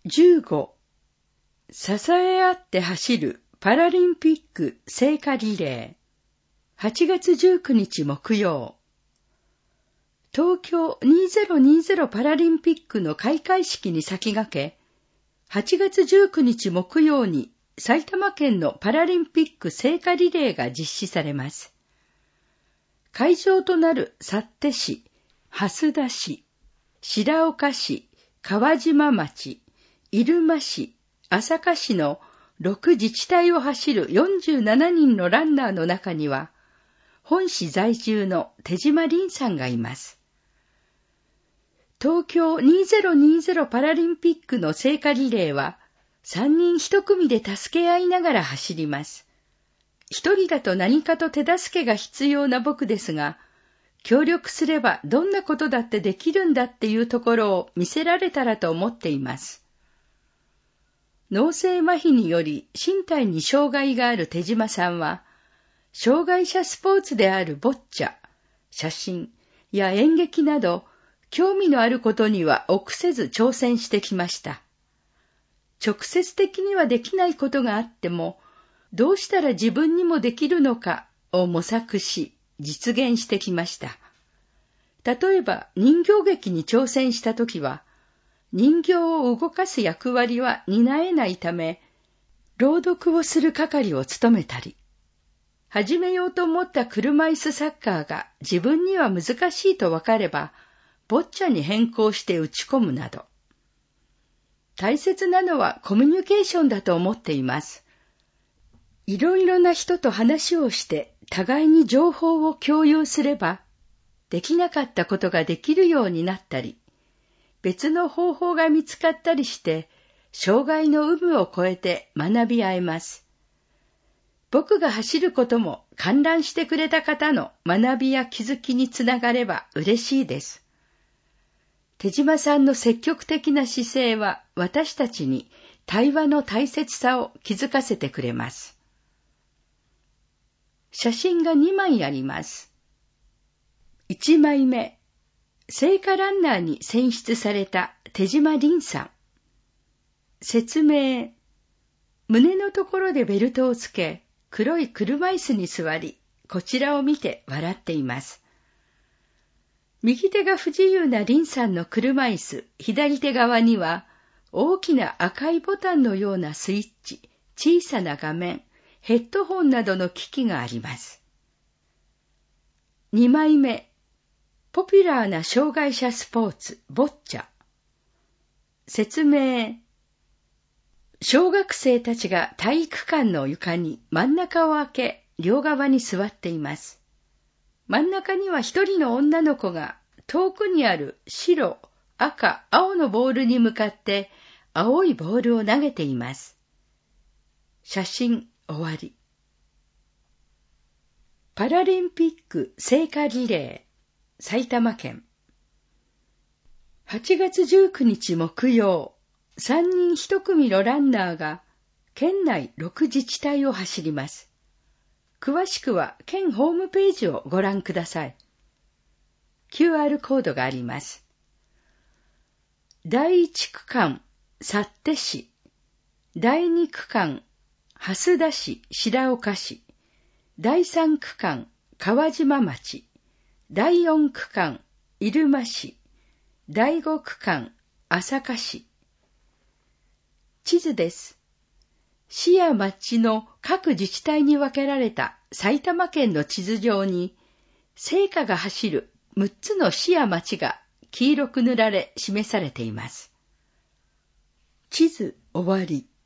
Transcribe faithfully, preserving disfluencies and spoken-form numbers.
じゅうご、支え合って走るパラリンピック聖火リレー。はちがつじゅうくにち木曜。東京にせんにじゅうパラリンピックの開会式に先駆け、はちがつじゅうくにち木曜に埼玉県のパラリンピック聖火リレーが実施されます。会場となる幸手市、蓮田市、白岡市、川島町、入間市、朝霞市のろく自治体を走るよんじゅうななにんのランナーの中には、本市在住の手島凛さんがいます。東京にせんにじゅうパラリンピックの聖火リレーは、さんにんひと組で助け合いながら走ります。一人だと何かと手助けが必要な僕ですが、協力すればどんなことだってできるんだっていうところを見せられたらと思っています。脳性麻痺により身体に障害がある手島さんは、障害者スポーツであるボッチャ、写真や演劇など、興味のあることには臆せず挑戦してきました。直接的にはできないことがあっても、どうしたら自分にもできるのかを模索し、実現してきました。例えば人形劇に挑戦したときは、人形を動かす役割は担えないため、朗読をする係を務めたり、始めようと思った車椅子サッカーが自分には難しいと分かれば、ボッチャに変更して打ち込むなど。大切なのはコミュニケーションだと思っています。いろいろな人と話をして互いに情報を共有すれば、できなかったことができるようになったり、別の方法が見つかったりして、障害の有無を超えて学び合えます。僕が走ることも観覧してくれた方の学びや気づきにつながれば嬉しいです。手島さんの積極的な姿勢は私たちに対話の大切さを気づかせてくれます。写真がにまいあります。いちまいめ、聖火ランナーに選出された手島凛さん。説明、胸のところでベルトをつけ、黒い車椅子に座り、こちらを見て笑っています。右手が不自由な凛さんの車椅子、左手側には、大きな赤いボタンのようなスイッチ、小さな画面、ヘッドホンなどの機器があります。にまいめ、ポピュラーな障害者スポーツ、ボッチャ。説明、小学生たちが体育館の床に真ん中を開け、両側に座っています。真ん中には一人の女の子が遠くにある白、赤、青のボールに向かって青いボールを投げています。写真終わり。パラリンピック聖火リレー、埼玉県。はちがつじゅうくにち木曜、さんにんひと組のランナーが県内ろく自治体を走ります。詳しくは県ホームページをご覧ください。キューアール コードがあります。だいいち区間、幸手市。だいに区間、蓮田市、白岡市。だいさん区間、川島町。だいよん区間、入間市。だいご区間、朝霞市。地図です。市や町の各自治体に分けられた埼玉県の地図上に、聖火が走るむっつの市や町が黄色く塗られ示されています。地図終わり。